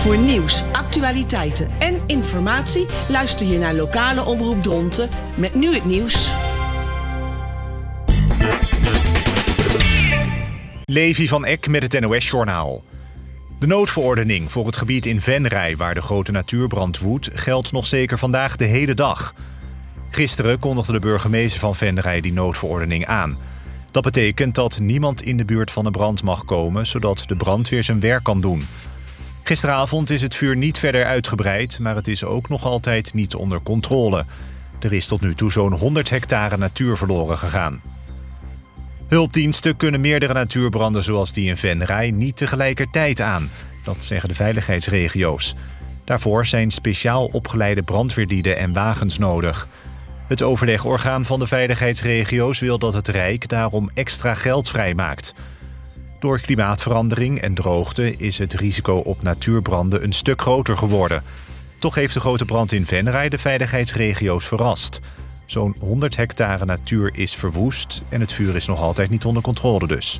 Voor nieuws, actualiteiten en informatie luister je naar lokale omroep Dronten met nu het nieuws. Levi van Eck met het NOS-journaal. De noodverordening voor het gebied in Venray, waar de grote natuurbrand woedt, geldt nog zeker vandaag de hele dag. Gisteren kondigde de burgemeester van Venray die noodverordening aan. Dat betekent dat niemand in de buurt van de brand mag komen, zodat de brandweer zijn werk kan doen. Gisteravond is het vuur niet verder uitgebreid, maar het is ook nog altijd niet onder controle. Er is tot nu toe zo'n 100 hectare natuur verloren gegaan. Hulpdiensten kunnen meerdere natuurbranden zoals die in Venray niet tegelijkertijd aan. Dat zeggen de veiligheidsregio's. Daarvoor zijn speciaal opgeleide brandweerlieden en wagens nodig. Het overlegorgaan van de veiligheidsregio's wil dat het Rijk daarom extra geld vrijmaakt. Door klimaatverandering en droogte is het risico op natuurbranden een stuk groter geworden. Toch heeft de grote brand in Venray de veiligheidsregio's verrast. Zo'n 100 hectare natuur is verwoest en het vuur is nog altijd niet onder controle dus.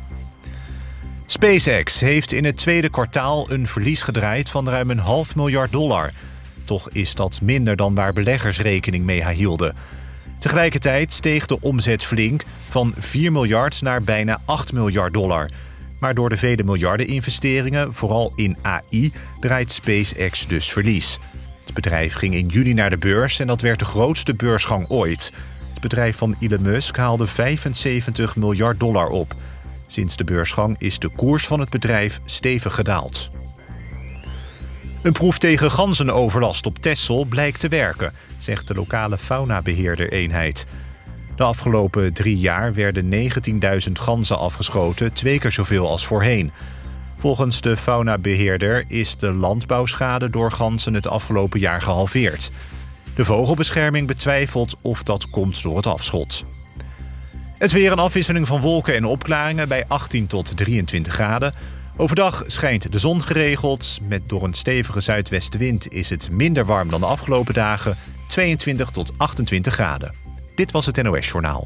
SpaceX heeft in het tweede kwartaal een verlies gedraaid van ruim $500 miljoen. Toch is dat minder dan waar beleggers rekening mee hielden. Tegelijkertijd steeg de omzet flink van $4 miljard naar bijna $8 miljard. Maar door de vele miljarden investeringen, vooral in AI, draait SpaceX dus verlies. Het bedrijf ging in juni naar de beurs en dat werd de grootste beursgang ooit. Het bedrijf van Elon Musk haalde $75 miljard op. Sinds de beursgang is de koers van het bedrijf stevig gedaald. Een proef tegen ganzenoverlast op Texel blijkt te werken, zegt de lokale faunabeheerder-eenheid. De afgelopen 3 jaar werden 19.000 ganzen afgeschoten, 2 keer zoveel als voorheen. Volgens de faunabeheerder is de landbouwschade door ganzen het afgelopen jaar gehalveerd. De vogelbescherming betwijfelt of dat komt door het afschot. Het weer een afwisseling van wolken en opklaringen bij 18 tot 23 graden. Overdag schijnt de zon geregeld. Door een stevige zuidwestenwind is het minder warm dan de afgelopen dagen. 22 tot 28 graden. Dit was het NOS-journaal.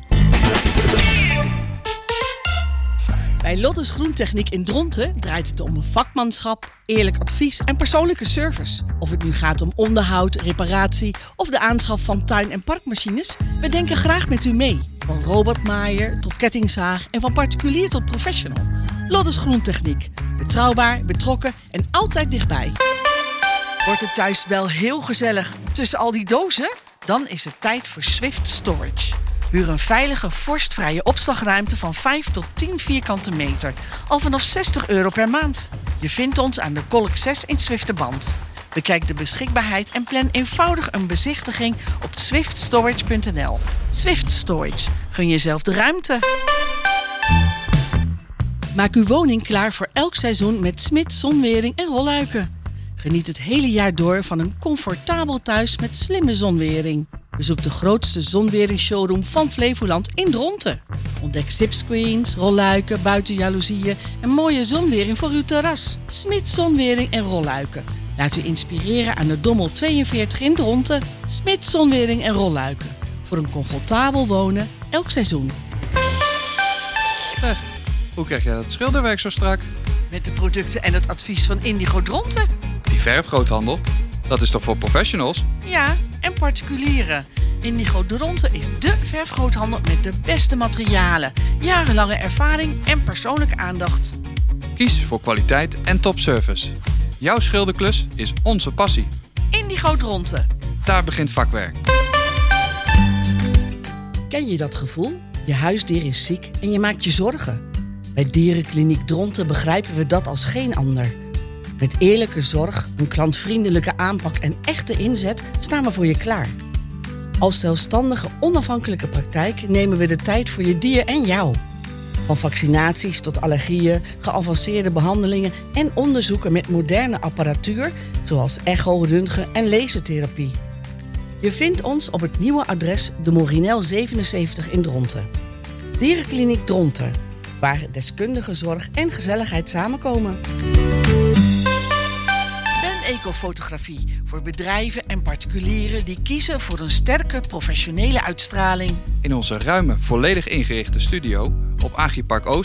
Bij Lottes Groentechniek in Dronten draait het om vakmanschap, eerlijk advies en persoonlijke service. Of het nu gaat om onderhoud, reparatie of de aanschaf van tuin- en parkmachines, we denken graag met u mee. Van robotmaaier tot kettingzaag en van particulier tot professional. Lottes Groentechniek. Betrouwbaar, betrokken en altijd dichtbij. Wordt het thuis wel heel gezellig tussen al die dozen? Dan is het tijd voor Swift Storage. Huur een veilige, vorstvrije opslagruimte van 5 tot 10 vierkante meter. Al vanaf €60 per maand. Je vindt ons aan de Kolk 6 in Zwifterband. Bekijk de beschikbaarheid en plan eenvoudig een bezichtiging op swiftstorage.nl. Swift Storage. Gun jezelf de ruimte. Maak uw woning klaar voor elk seizoen met Smit zonwering en rolluiken. Geniet het hele jaar door van een comfortabel thuis met slimme zonwering. Bezoek de grootste zonweringsshowroom van Flevoland in Dronten. Ontdek zipscreens, rolluiken, buitenjaloezieën en mooie zonwering voor uw terras. Smit zonwering en rolluiken. Laat u inspireren aan de Dommel 42 in Dronten. Smit zonwering en rolluiken. Voor een comfortabel wonen elk seizoen. Hoe krijg je dat schilderwerk zo strak? Met de producten en het advies van Indigo Dronten. Die verfgroothandel, dat is toch voor professionals? Ja, en particulieren. Indigo Dronten is dé verfgroothandel met de beste materialen, jarenlange ervaring en persoonlijke aandacht. Kies voor kwaliteit en topservice. Jouw schilderklus is onze passie. Indigo Dronten. Daar begint vakwerk. Ken je dat gevoel? Je huisdier is ziek en je maakt je zorgen. Bij Dierenkliniek Dronten begrijpen we dat als geen ander. Met eerlijke zorg, een klantvriendelijke aanpak en echte inzet staan we voor je klaar. Als zelfstandige, onafhankelijke praktijk nemen we de tijd voor je dier en jou. Van vaccinaties tot allergieën, geavanceerde behandelingen en onderzoeken met moderne apparatuur, zoals echo, röntgen en lasertherapie. Je vindt ons op het nieuwe adres de Morinel 77 in Dronten. Dierenkliniek Dronten, waar deskundige zorg en gezelligheid samenkomen. Ecofotografie voor bedrijven en particulieren die kiezen voor een sterke professionele uitstraling. In onze ruime, volledig ingerichte studio op Agripark Oost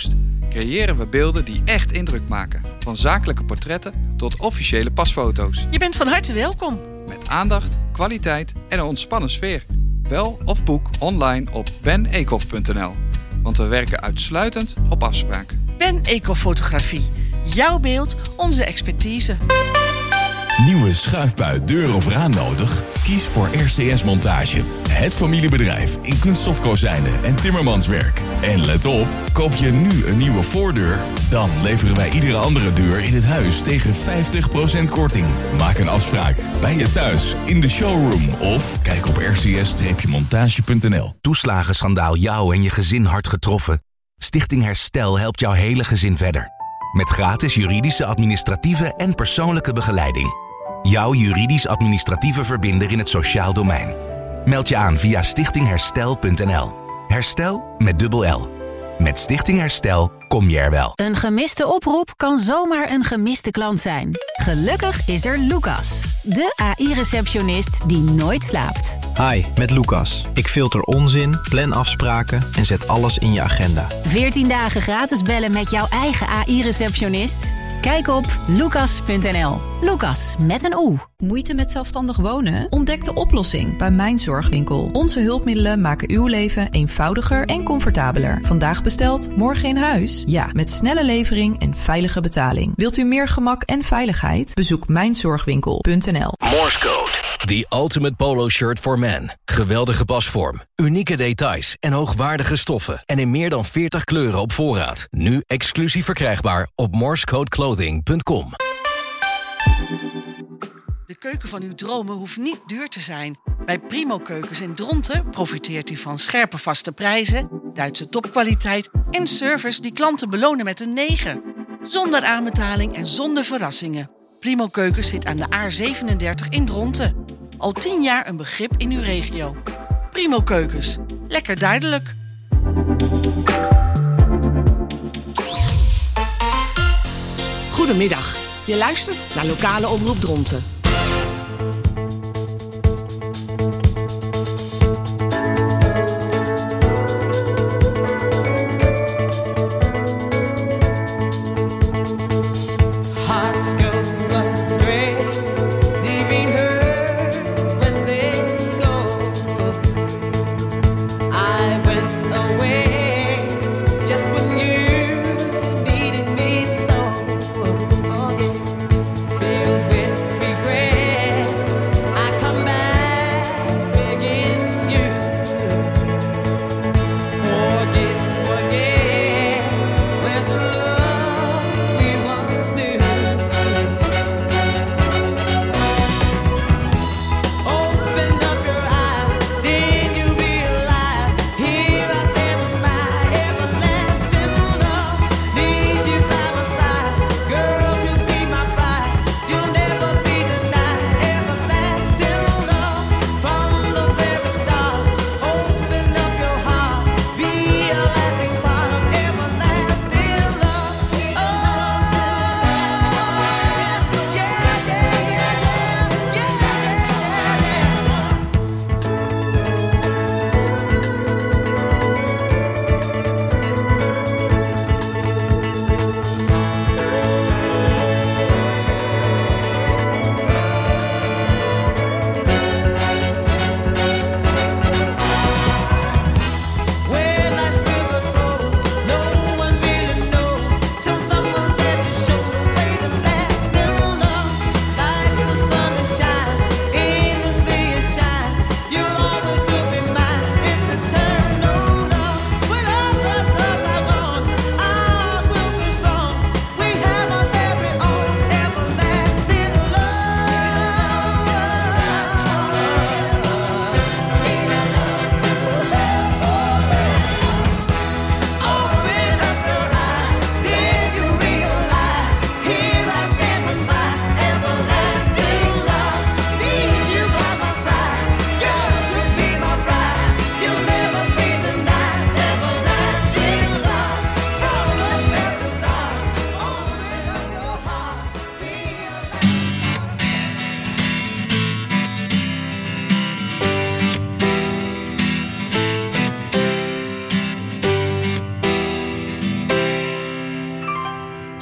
creëren we beelden die echt indruk maken. Van zakelijke portretten tot officiële pasfoto's. Je bent van harte welkom. Met aandacht, kwaliteit en een ontspannen sfeer. Bel of boek online op beneekhof.nl. Want we werken uitsluitend op afspraak. Ben Eekhof Fotografie. Jouw beeld, onze expertise. Nieuwe schuifbui, deur of raam nodig? Kies voor RCS Montage. Het familiebedrijf in kunststofkozijnen en timmermanswerk. En let op, koop je nu een nieuwe voordeur? Dan leveren wij iedere andere deur in het huis tegen 50% korting. Maak een afspraak bij je thuis, in de showroom of kijk op rcs-montage.nl. Toeslagenschandaal jou en je gezin hard getroffen? Stichting Herstel helpt jouw hele gezin verder. Met gratis juridische, administratieve en persoonlijke begeleiding. Jouw juridisch-administratieve verbinder in het sociaal domein. Meld je aan via stichtingherstel.nl. Herstel met dubbel L. Met Stichting Herstel kom je er wel. Een gemiste oproep kan zomaar een gemiste klant zijn. Gelukkig is er Lucas, de AI-receptionist die nooit slaapt. Hi, met Lucas. Ik filter onzin, plan afspraken en zet alles in je agenda. 14 dagen gratis bellen met jouw eigen AI-receptionist? Kijk op lucas.nl. Lucas met een O. Moeite met zelfstandig wonen? Ontdek de oplossing bij Mijn Zorgwinkel. Onze hulpmiddelen maken uw leven eenvoudiger en comfortabeler. Vandaag besteld, morgen in huis? Ja, met snelle levering en veilige betaling. Wilt u meer gemak en veiligheid? Bezoek mijnzorgwinkel.nl. Morse Code, the ultimate polo shirt for men. Geweldige pasvorm, unieke details en hoogwaardige stoffen. En in meer dan 40 kleuren op voorraad. Nu exclusief verkrijgbaar op morsecodeclothing.com. De keuken van uw dromen hoeft niet duur te zijn. Bij Primo Keukens in Dronten profiteert u van scherpe vaste prijzen, Duitse topkwaliteit en service die klanten belonen met een 9. Zonder aanbetaling en zonder verrassingen. Primo Keukens zit aan de A37 in Dronten. Al 10 jaar een begrip in uw regio. Primo Keukens. Lekker duidelijk. Goedemiddag. Je luistert naar Lokale Omroep Dronten. Filled with regret.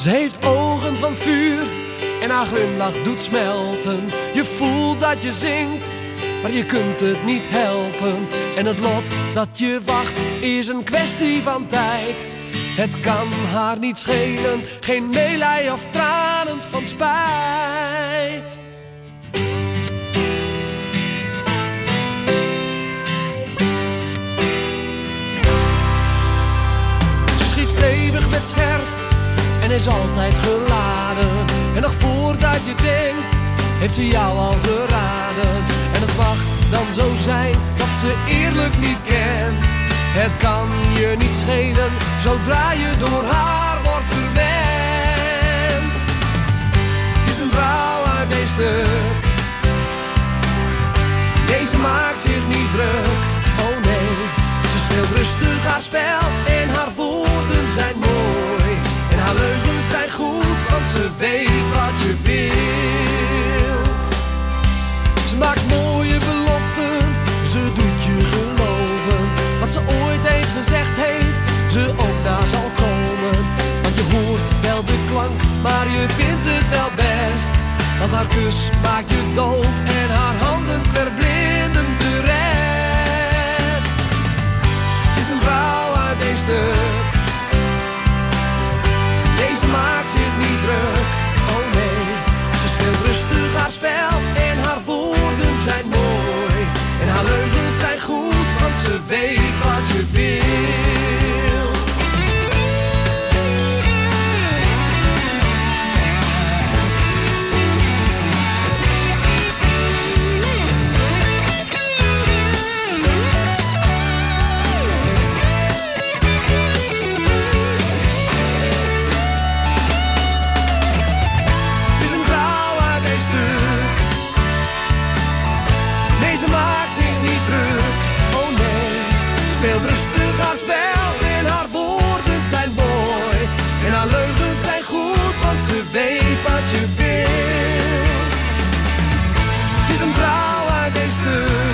Ze heeft ogen van vuur en haar glimlach doet smelten. Je voelt dat je zingt, maar je kunt het niet helpen. En het lot dat je wacht is een kwestie van tijd. Het kan haar niet schelen, geen meelij of tranen van spijt. Ze schiet stevig met scherp en is altijd geladen. En nog voordat je denkt, heeft ze jou al geraden. En het mag dan zo zijn dat ze eerlijk niet kent. Het kan je niet schelen, zodra je door haar wordt verwend. Het is een vrouw uit één stuk. Deze maakt zich niet druk, oh nee. Ze speelt rustig haar spel en haar woorden zijn mooi. En haar leugens zijn goed, want ze weet wat je wilt. Ze maakt mooie beloften, ze doet je geloven. Wat ze ooit eens gezegd heeft, ze ook na zal komen. Want je hoort wel de klank, maar je vindt het wel best. Want haar kus maakt je doof en haar handen verblinden de rest. Het is een vrouw uit één stuk. Deze maakt zich niet druk, oh nee. Ze speelt rustig haar spel en haar woorden zijn mooi. En haar leugens zijn goed, want ze weet wat je wilt. Het is een vrouw uit één stuk. Deze maakt zich niet druk, oh nee. Speelt rustig haar spel en haar woorden zijn mooi. En haar leugens zijn goed, want ze weet wat je wilt. Het is een vrouw uit één stuk.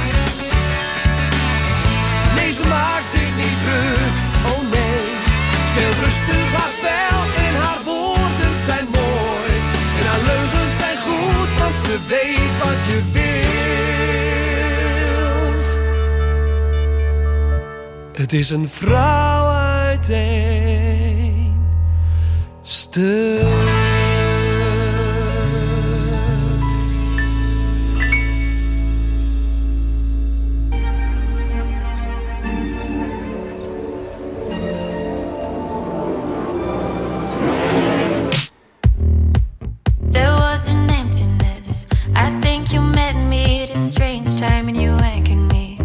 Nee, ze maakt zich niet druk, oh nee. Speelt rustig haar spel en haar woorden zijn mooi. En haar leugens zijn goed, want ze weet wat je wilt. Het is een vrouw uit één stuk. There was an emptiness. I think you met me at a strange time and you anchored me.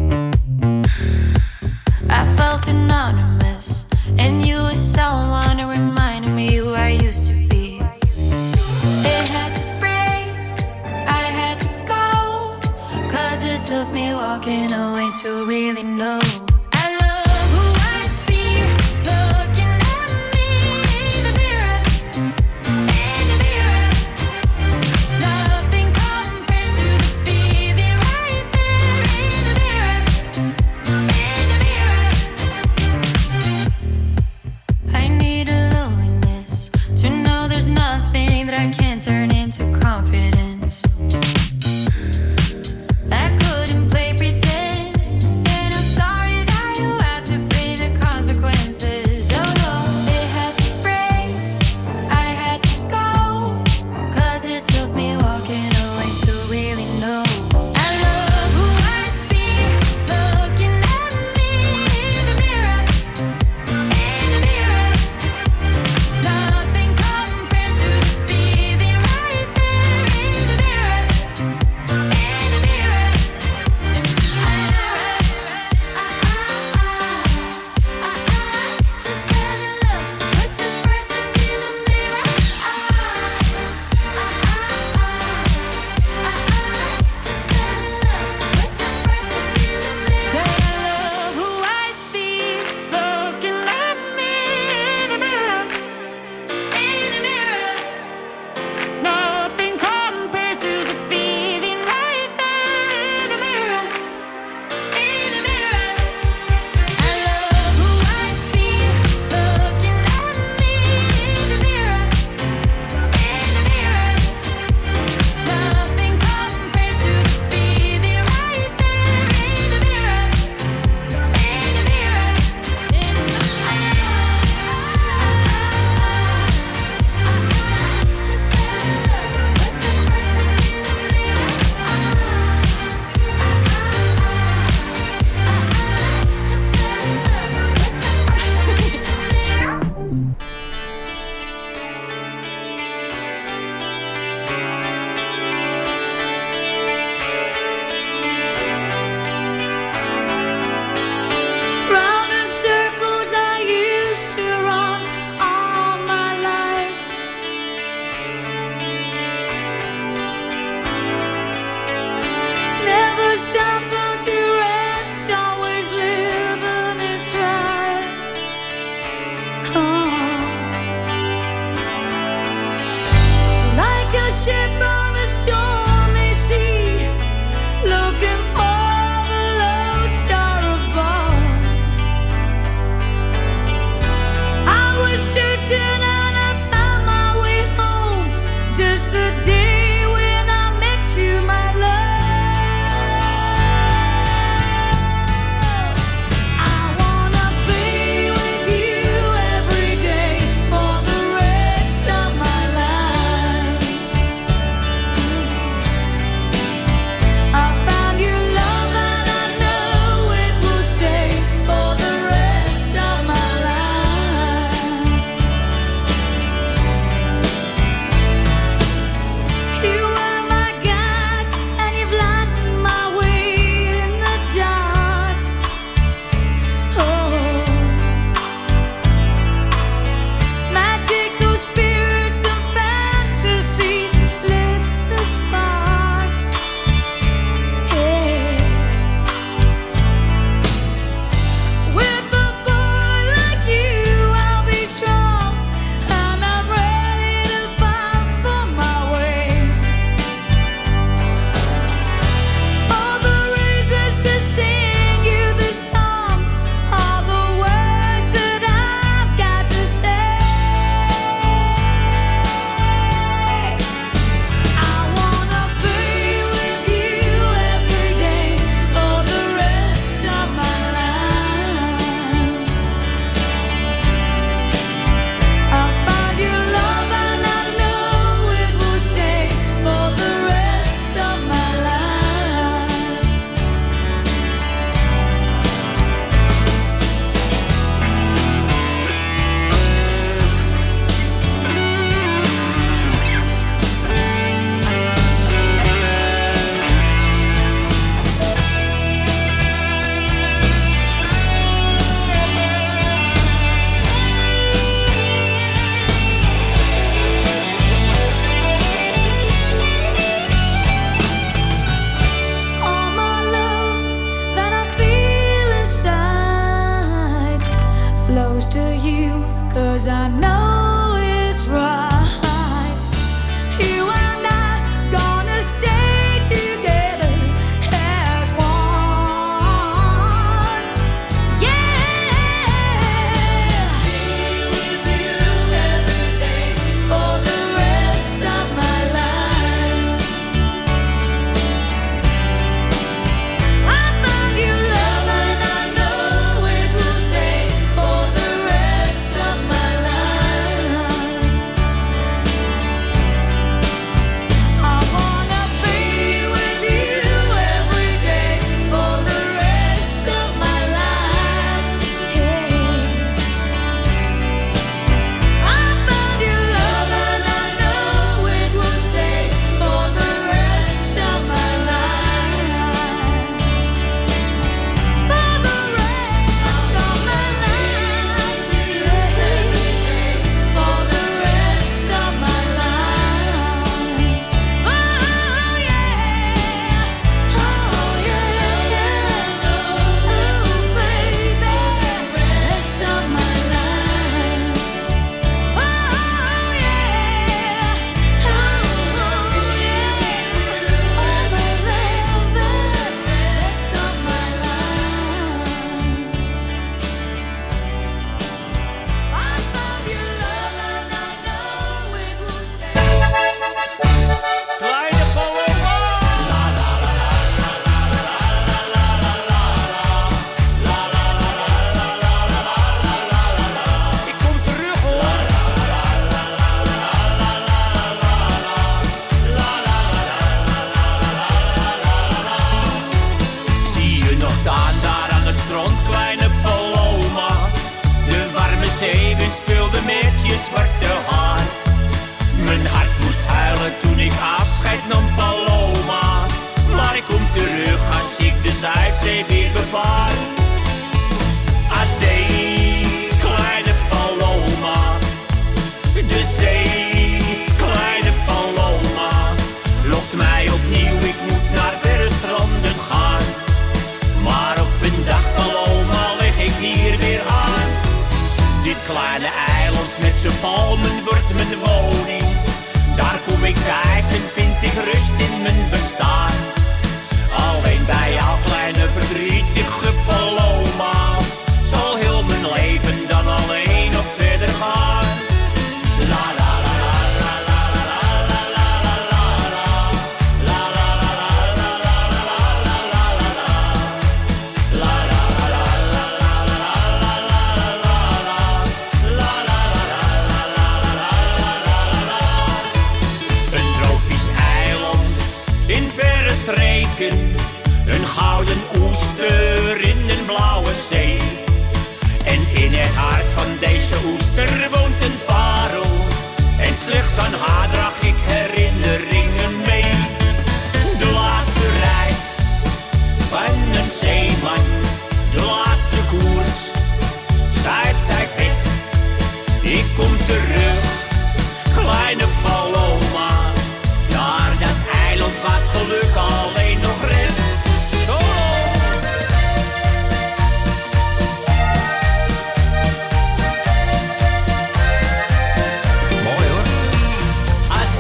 I felt anonymous, and you were someone who reminded me who I used to be. It had to break, I had to go, 'cause it took me walking away to really know. I love who I see, looking at me in the mirror, in the mirror. Nothing compares to the feeling right there in the mirror, in the mirror. I need a loneliness to know there's nothing that I can't turn into confidence. I couldn't play pretend, and I'm sorry that you had to pay the consequences. Oh no, it had to break, I had to go, 'cause it took me walking away to really know. I love who I see, looking at me in the mirror, in the mirror. Nothing compares to the feeling zee weer bevaar. Ade, kleine Paloma, de zee, kleine Paloma, lokt mij opnieuw, ik moet naar verre stranden gaan. Maar op een dag, Paloma, leg ik hier weer aan. Dit kleine eiland met zijn palmen wordt mijn woning. Daar kom ik thuis en vind ik rust in mijn bestaan. Alleen bij jouw kleine verdrietige Paloma zal heel mijn leven dan alleen nog verder gaan. La la la la la la la la la la la la een tropisch eiland in verre streken, een gouden oester in een blauwe zee. En in het hart van deze oester woont een parel, en slechts aan haar draag ik herinneringen mee. De laatste reis van een zeeman, de laatste koers, Zuid-Zuidwest. Ik kom terug, kleine Paloma, daar dat eiland wat geluk alleen nog rest. Zo. Mooi hoor.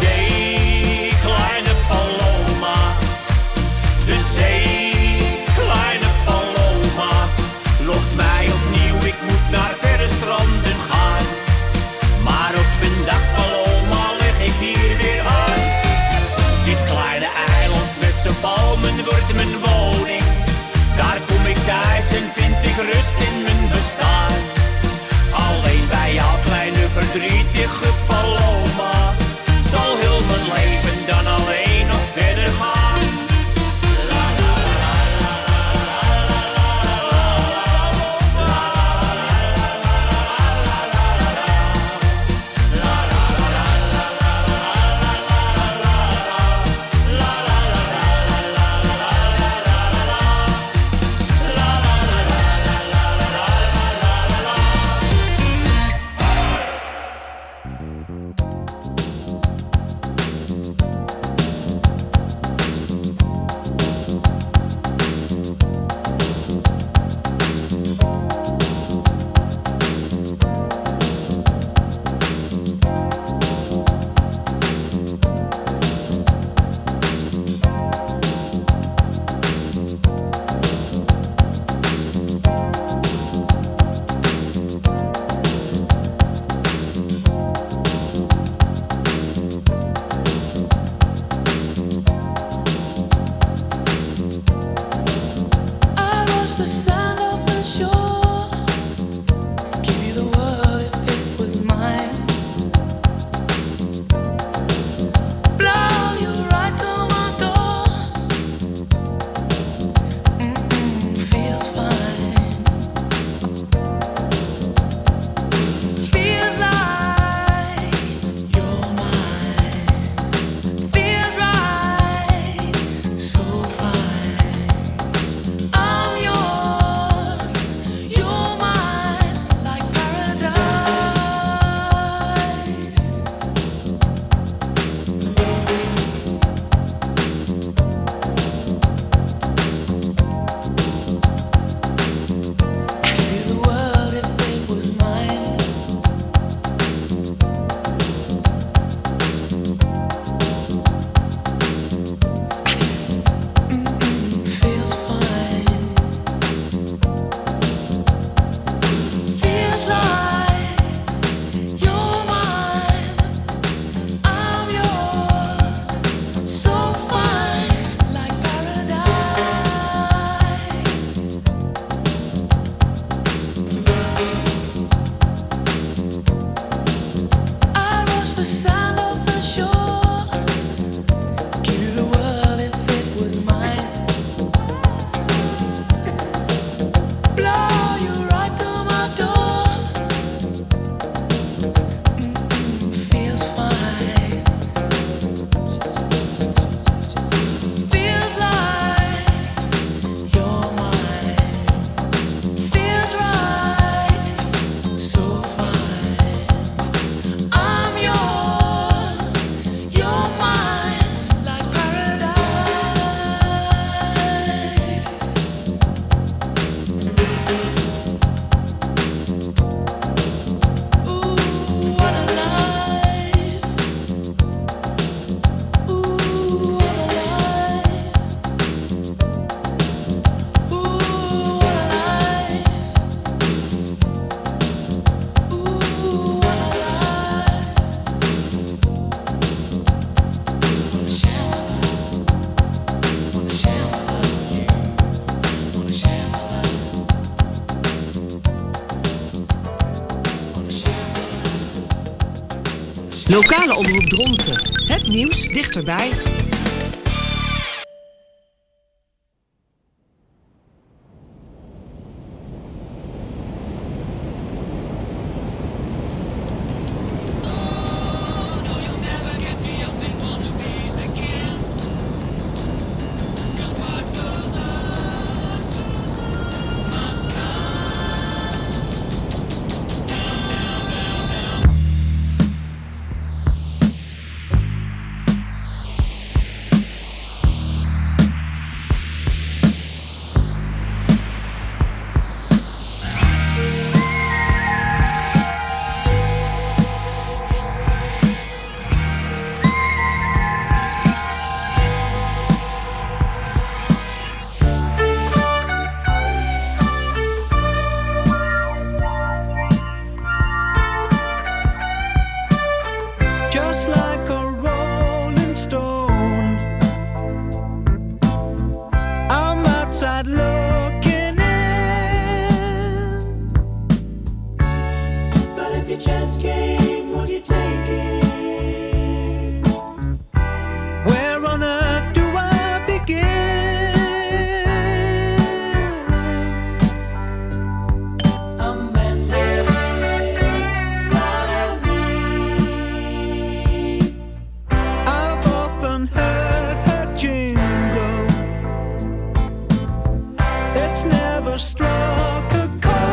Lokale omroep Dronten. Het nieuws dichterbij. Just like a rolling stone, I'm outside looking in. But if your chance came, will you take it? Where on earth do I begin? I'm mending, fly me. I've often heard her jingle. It's never struck a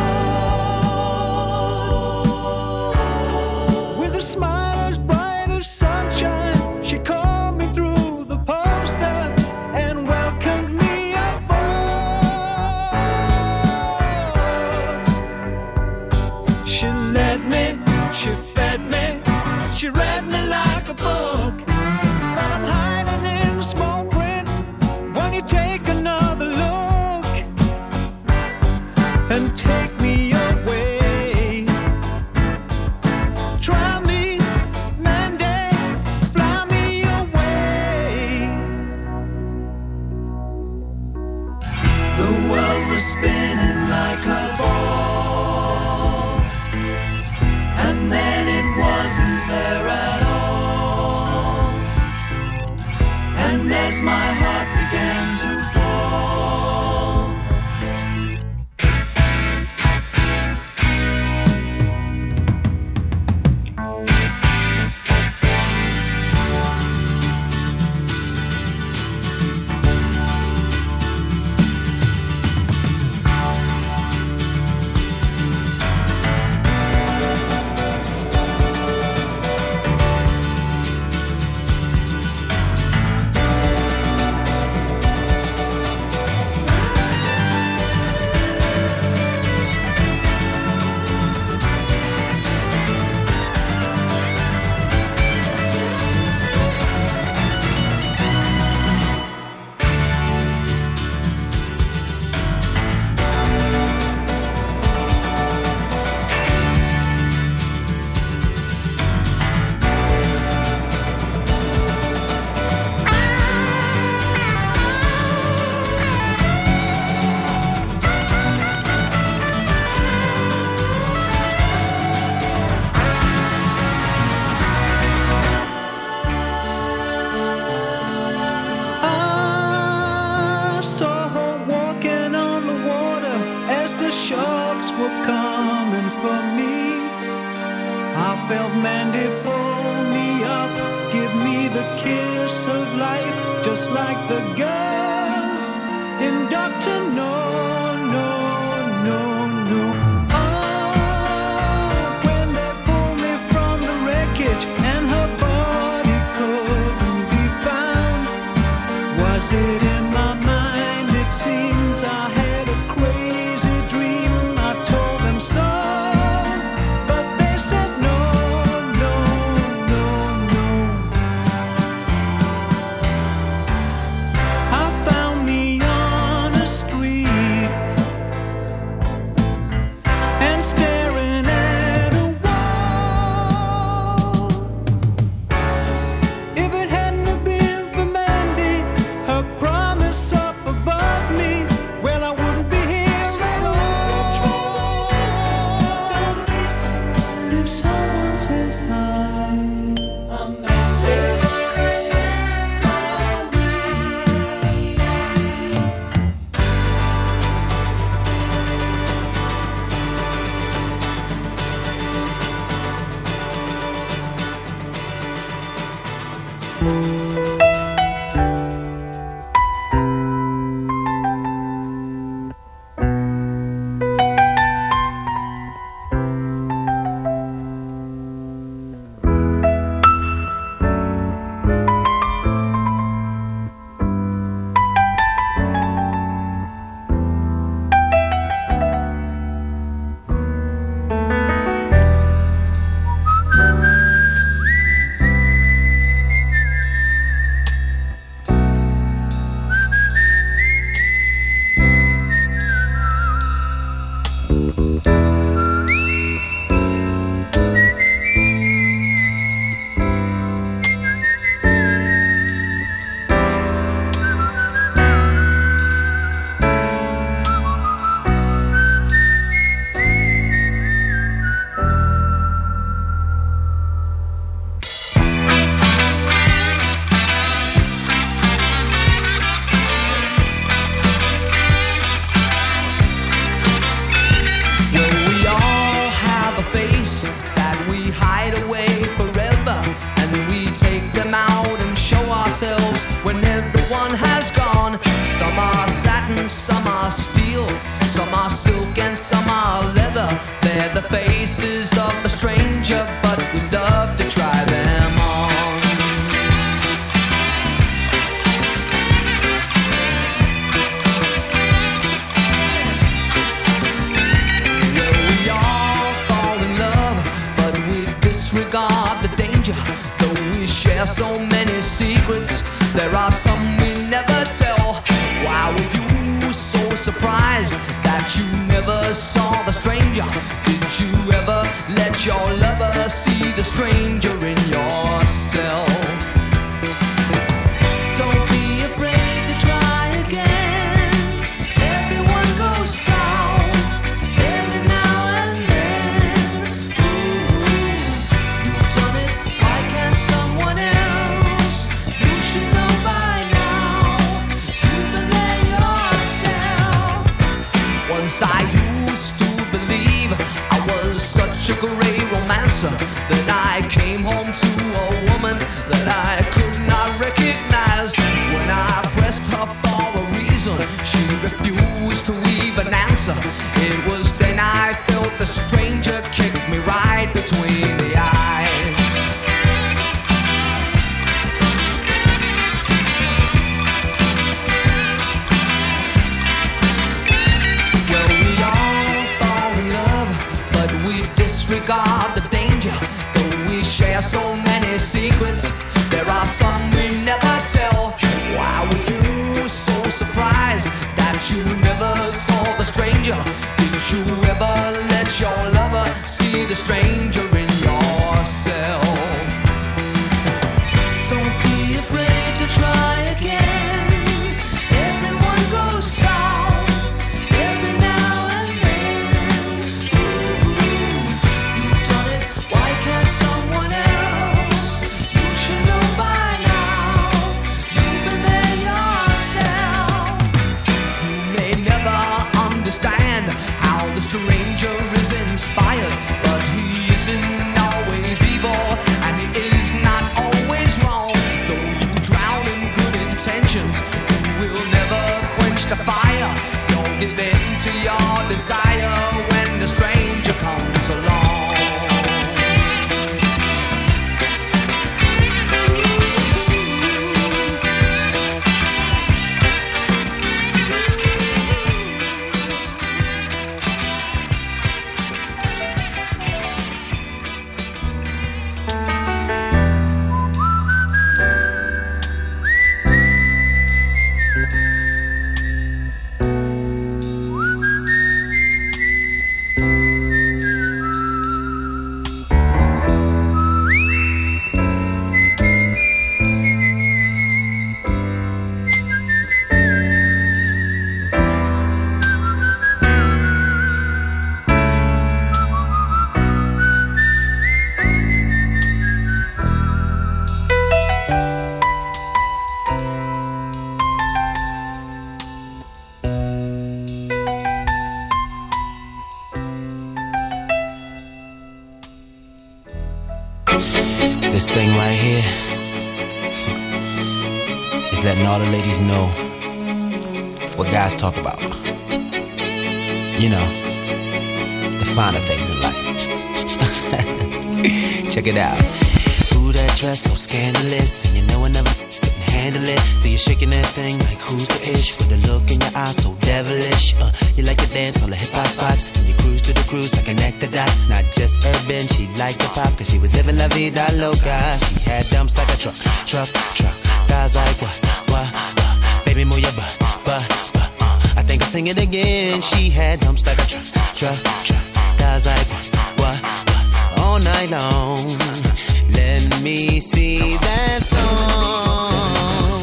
chord. With a smile as bright as sunshine, she called me through the poster and welcomed me aboard. She led me, she fed me, she read me like a book. But I'm hiding in the small print. When you take another look and take me away, try me, Monday, fly me away. The world was spinning like a ball, and then it wasn't there at all. And as my heart began to fall, I saw her walking on the water as the sharks were coming for me. I felt Mandy pull me up, give me the kiss of life, just like the girl in Dr. No, no, no, no. Oh, when they pulled me from the wreckage and her body couldn't be found, was it in my mind? It seems I had a crazy dream. I told them so, but they said no, no, no, no. I found me on a street and staring at a wall. If it hadn't have been for Mandy, her promise up above me, well, I Disregard the danger, though we share so many Just letting all the ladies know what guys talk about. You know, the finer things in life. Check it out. Ooh, that dress so scandalous, and you know I never couldn't handle it. So you're shaking that thing like who's the ish, with the look in your eyes so devilish. You like to dance on the hip hop spots, and you cruise to the cruise like connect the dots. Not just urban, she liked the pop, cause she was living la vida loca. She had dumps like a truck. Guys like what? Baby, move your butt. I think I'll sing it again. She had dumps like a truck. Guys like what? All night long. Let me see that thong,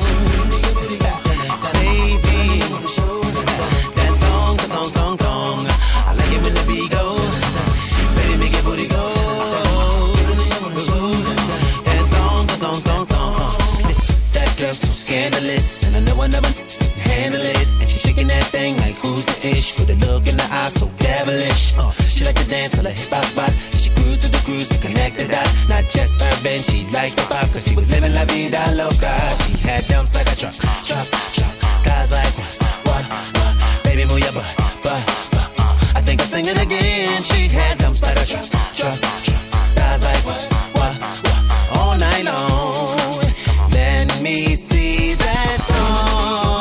baby. That thong. I like it when the beat go. Baby, make your booty go. That thong. That girl so scandalous, and I know I never handle it. And she shaking that thing like who's the ish, with a look in the eye so devilish. She like to dance till the hip hop spots. She cruise to the cruise to connect the dots. Not just urban, she liked the pop, cause she was living la vida loca. She had dumps like a truck. Guys like what? Baby, move your butt. I think I'll sing it again. She had dumps like a truck. Guys like what? All night long. Let me see that thong.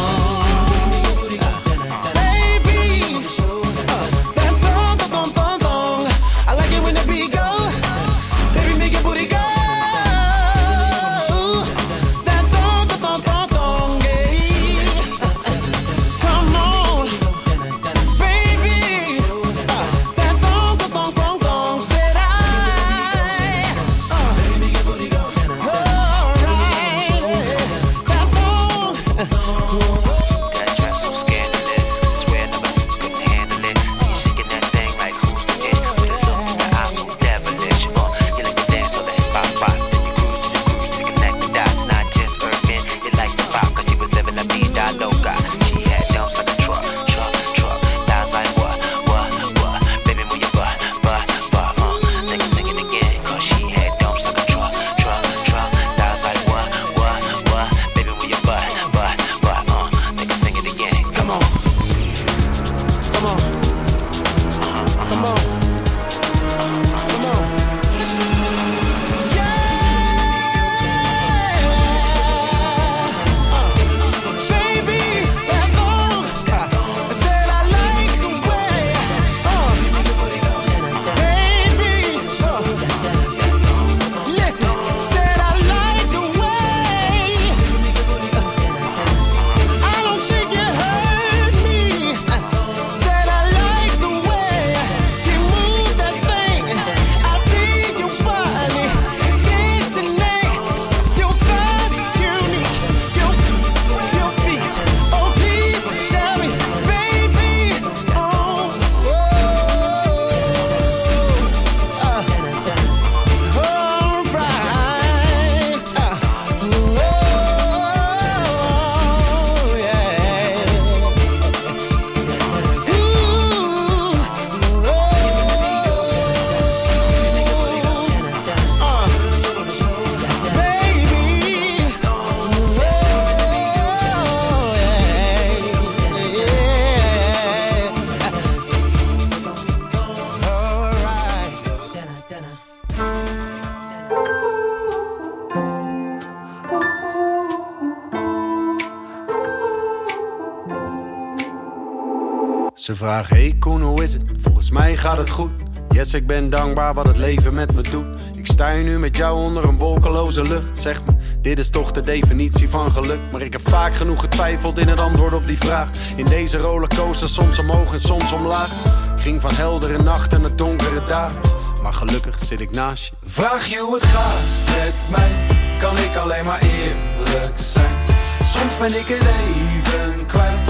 Ze vragen, hey Koen, hoe is het? Volgens mij gaat het goed. Yes, ik ben dankbaar wat het leven met me doet. Ik sta hier nu met jou onder een wolkeloze lucht. Zeg me, dit is toch de definitie van geluk. Maar ik heb vaak genoeg getwijfeld in het antwoord op die vraag. In deze rollercoaster, soms omhoog en soms omlaag. Ik ging van heldere nachten naar donkere dagen. Maar gelukkig zit ik naast je. Vraag je hoe het gaat met mij, kan ik alleen maar eerlijk zijn. Soms ben ik het even kwijt.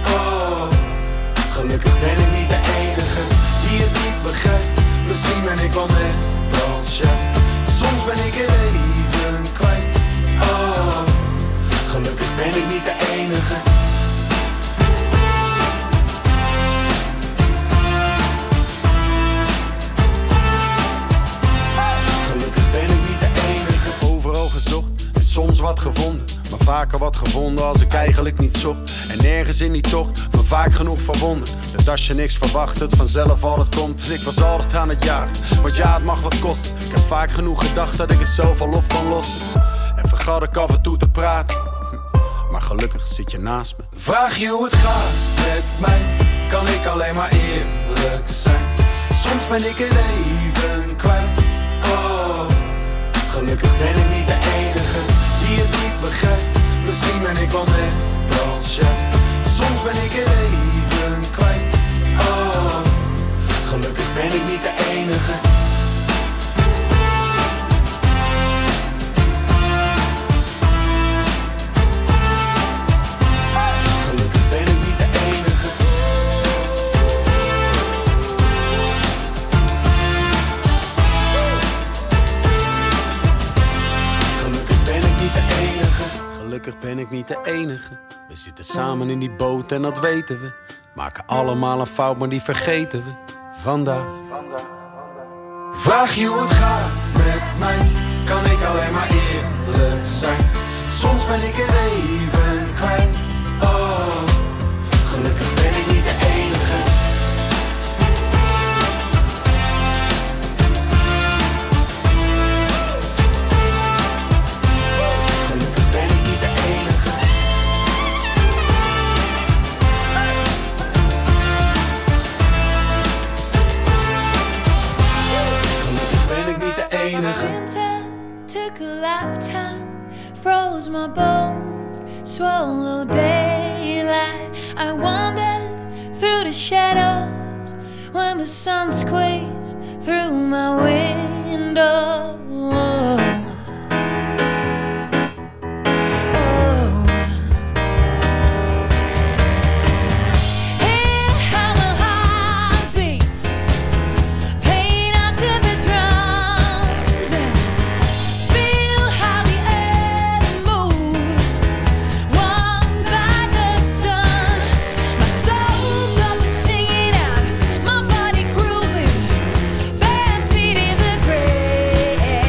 Oh, gelukkig ben ik niet de enige die het niet begrijpt. Misschien ben ik wel net als jij. Soms ben ik het even kwijt. Oh, gelukkig ben ik niet de enige. Gelukkig ben ik niet de enige. Overal gezocht, soms wat gevonden, maar vaker wat gevonden als ik eigenlijk niet zocht. En nergens in die tocht, maar vaak genoeg verwonderd. Dat als je niks verwacht, het vanzelf altijd komt. En ik was altijd aan het jagen, want ja, het mag wat kosten. Ik heb vaak genoeg gedacht dat ik het zelf al op kan lossen. En vergat ik af en toe te praten, maar gelukkig zit je naast me. Vraag je hoe het gaat met mij, kan ik alleen maar eerlijk zijn. Soms ben ik het even kwijt. Oh, gelukkig ben ik niet de enige die het niet begrijpt. Misschien ben ik wel net als jij. Soms ben ik het even kwijt. Oh, gelukkig ben ik niet de enige. Gelukkig ben ik niet de enige. Gelukkig ben ik niet de enige. Gelukkig ben ik niet de enige. We zitten samen in die boot en dat weten we. Maken allemaal een fout, maar die vergeten we vandaag. Vraag je hoe het gaat met mij, kan ik alleen maar eerlijk zijn. Soms ben ik het even kwijt. Oh, gelukkig ben ik niet de enige. Gelukkig ben ik niet de enige. Gelukkig ben ik niet de enige. Winter took a lifetime, froze my bones, swallowed daylight. I wandered through the shadows when the sun squeezed through my window. Bare feet in the grave.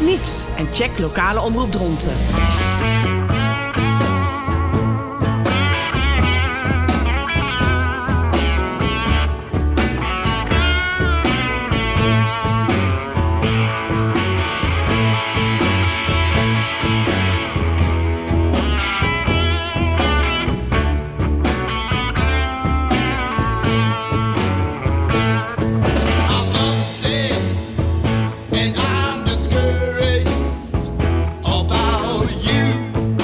niets en check lokale omroep Dronten. And I'm discouraged about you.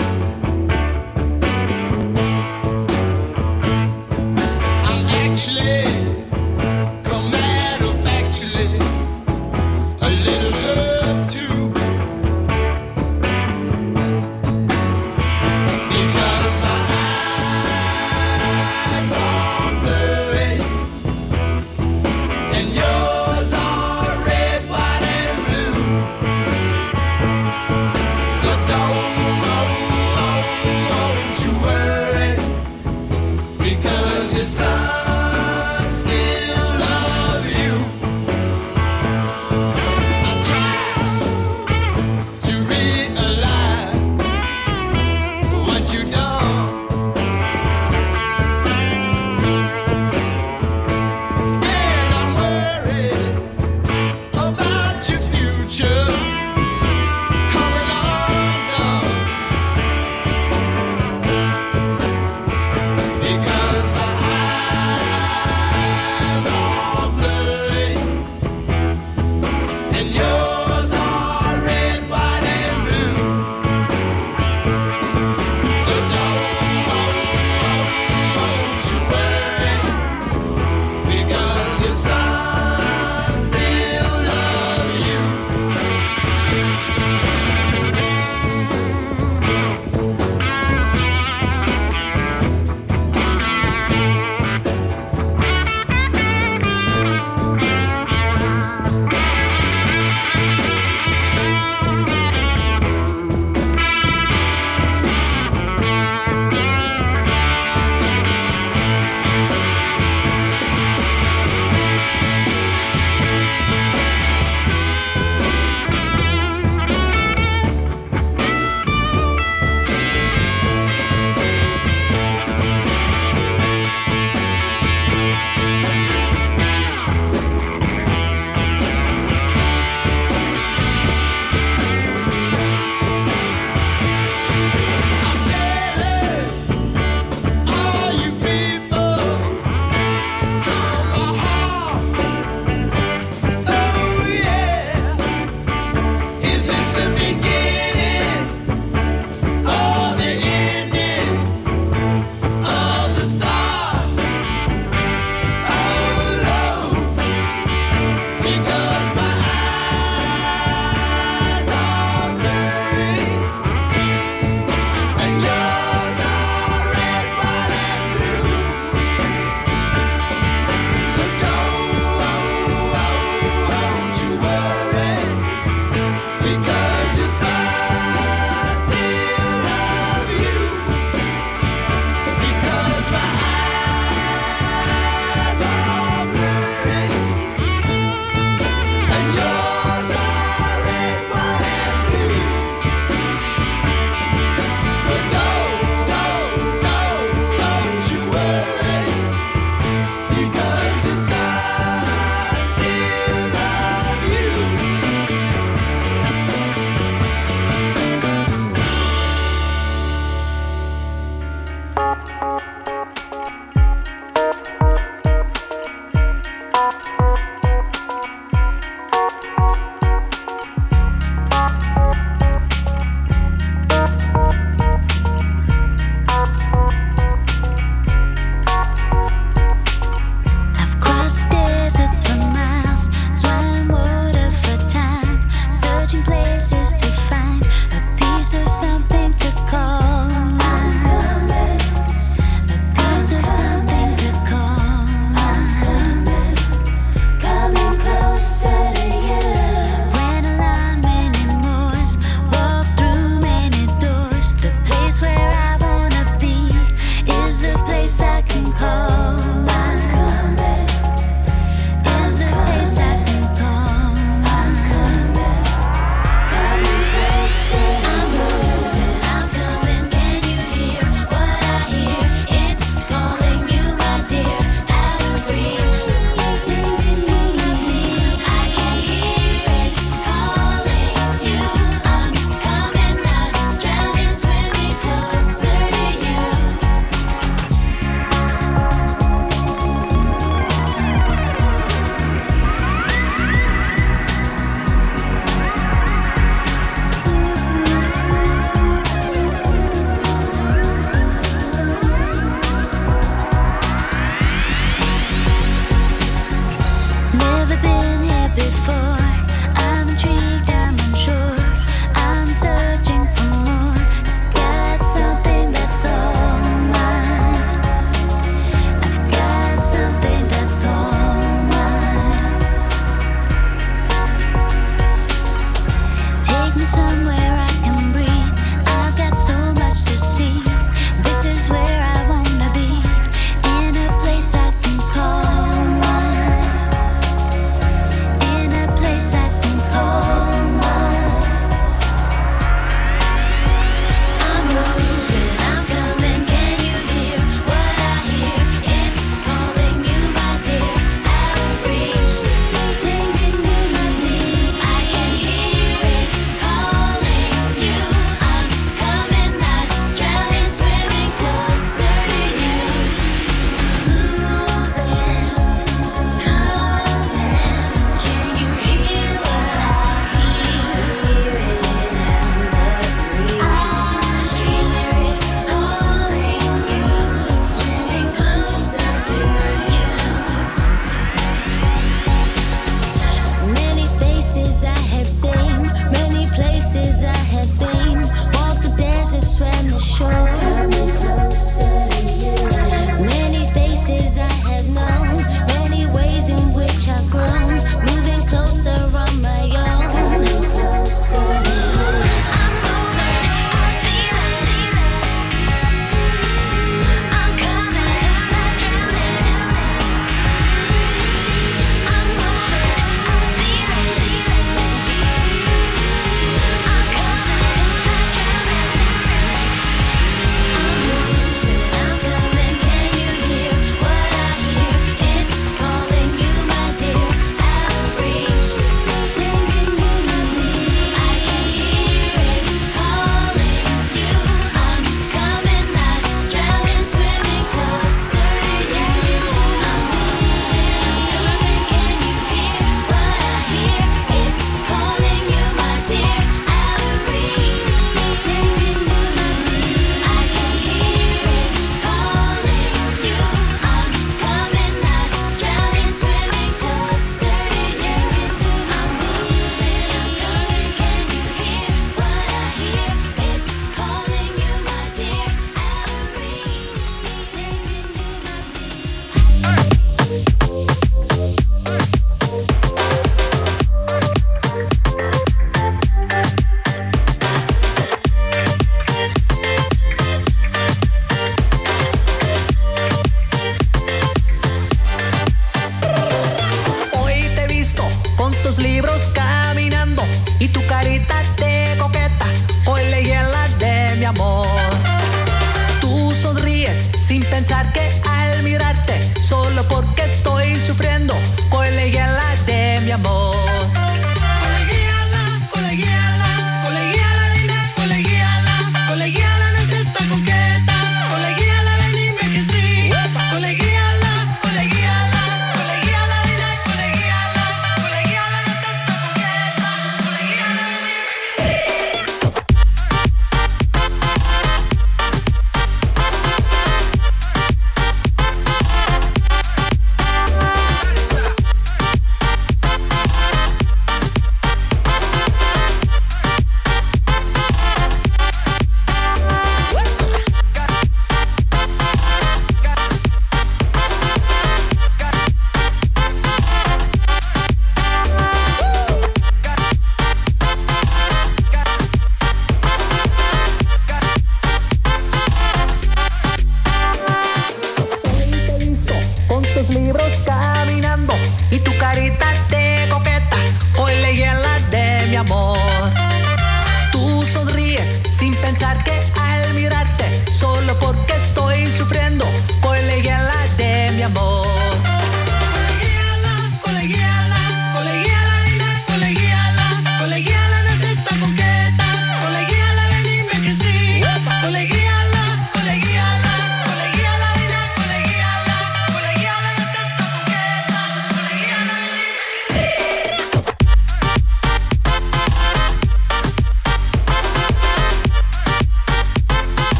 have seen, many places I have been.